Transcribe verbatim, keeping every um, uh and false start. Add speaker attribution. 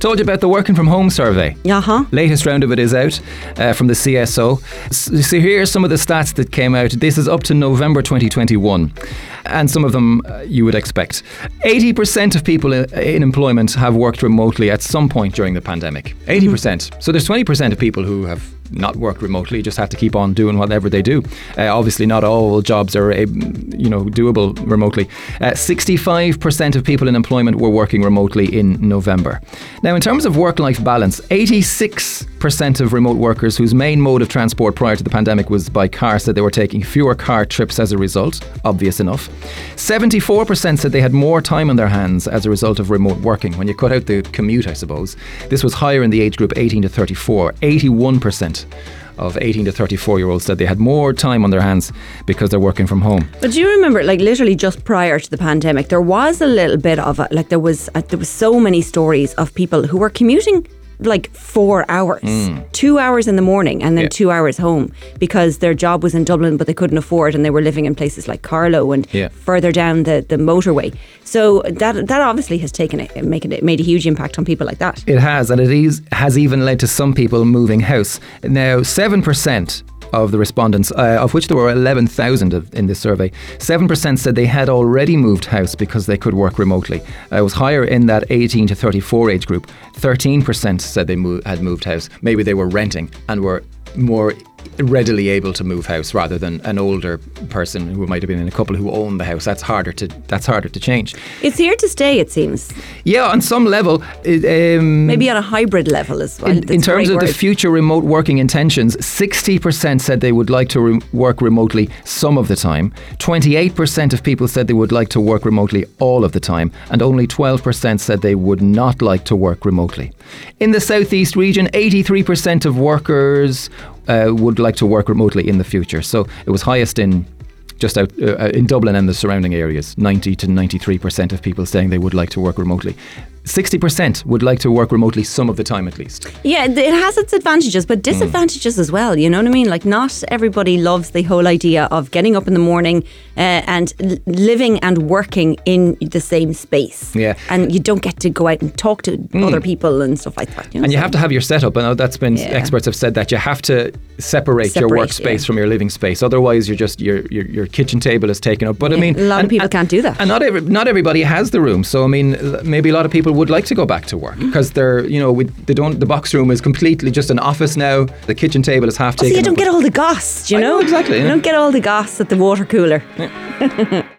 Speaker 1: Told you about the working from home survey.
Speaker 2: Uh-huh.
Speaker 1: Latest round of it is out uh, from the C S O. So here are some of the stats that came out. This is up to November twenty twenty-one. And some of them uh, you would expect. eighty percent of people in, in employment have worked remotely at some point during the pandemic. eighty percent. Mm-hmm. So there's twenty percent of people who have not worked remotely, just have to keep on doing whatever they do. Uh, obviously not all jobs are uh, you know doable remotely. Uh, sixty-five percent of people in employment were working remotely in November. Now in terms of work-life balance, eighty-six percent of remote workers whose main mode of transport prior to the pandemic was by car said they were taking fewer car trips as a result. Obvious enough. seventy-four percent said they had more time on their hands as a result of remote working. When you cut out the commute, I suppose. This was higher in the age group eighteen to thirty-four. eighty-one percent of eighteen to thirty-four year olds said they had more time on their hands because they're working from home.
Speaker 2: But do you remember, like literally just prior to the pandemic, there was a little bit of a, like there was uh, there was so many stories of people who were commuting like four hours, mm. two hours in the morning and then yeah. two hours home because their job was in Dublin but they couldn't afford, and they were living in places like Carlow and yeah. further down the, the motorway. So that that obviously has taken it, making it made a huge impact on people like that.
Speaker 1: It has, and it is, has even led to some people moving house. Now, seven percent of the respondents, uh, of which there were eleven thousand in this survey, seven percent said they had already moved house because they could work remotely. Uh, it was higher in that eighteen to thirty-four age group. thirteen percent said they mo- had moved house. Maybe they were renting and were more readily able to move house rather than an older person who might have been in a couple who owned the house. That's harder to that's harder to change.
Speaker 2: It's here to stay, it seems.
Speaker 1: Yeah, on some level. It, um,
Speaker 2: Maybe on a hybrid level as well.
Speaker 1: In, in terms of word. the future remote working intentions, sixty percent said they would like to re- work remotely some of the time. twenty-eight percent of people said they would like to work remotely all of the time. And only twelve percent said they would not like to work remotely. In the southeast region, eighty-three percent of workers uh, would like to work remotely in the future. So it was highest in just out uh, in Dublin and the surrounding areas. ninety to ninety-three percent of people saying they would like to work remotely. sixty percent would like to work remotely some of the time at least.
Speaker 2: Yeah, it has its advantages but disadvantages mm. as well, you know what I mean? Like not everybody loves the whole idea of getting up in the morning uh, and l- living and working in the same space.
Speaker 1: Yeah.
Speaker 2: And you don't get to go out and talk to mm. other people and stuff like that. You know
Speaker 1: and you
Speaker 2: so.
Speaker 1: have to have your setup. I know that's been,
Speaker 2: yeah.
Speaker 1: experts have said that you have to separate, separate your workspace yeah. from your living space. Otherwise you're just, your your, your kitchen table is taken up. But
Speaker 2: yeah,
Speaker 1: I mean,
Speaker 2: a lot
Speaker 1: and,
Speaker 2: of people
Speaker 1: and,
Speaker 2: can't do that.
Speaker 1: And not every, not everybody has the room. So I mean, maybe a lot of people would like to go back to work because they're, you know, we, they don't. The box room is completely just an office now. The kitchen table is half
Speaker 2: oh,
Speaker 1: taken.
Speaker 2: So you don't
Speaker 1: up.
Speaker 2: get all the goss, do you
Speaker 1: I
Speaker 2: know?
Speaker 1: know exactly.
Speaker 2: You
Speaker 1: yeah.
Speaker 2: don't get all the goss at the water cooler.
Speaker 1: Yeah.